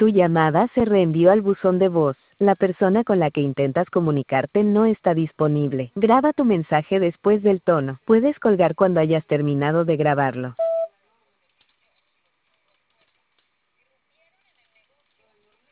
Tu llamada se reenvió al buzón de voz. La persona con la que intentas comunicarte no está disponible. Graba tu mensaje después del tono. Puedes colgar cuando hayas terminado de grabarlo.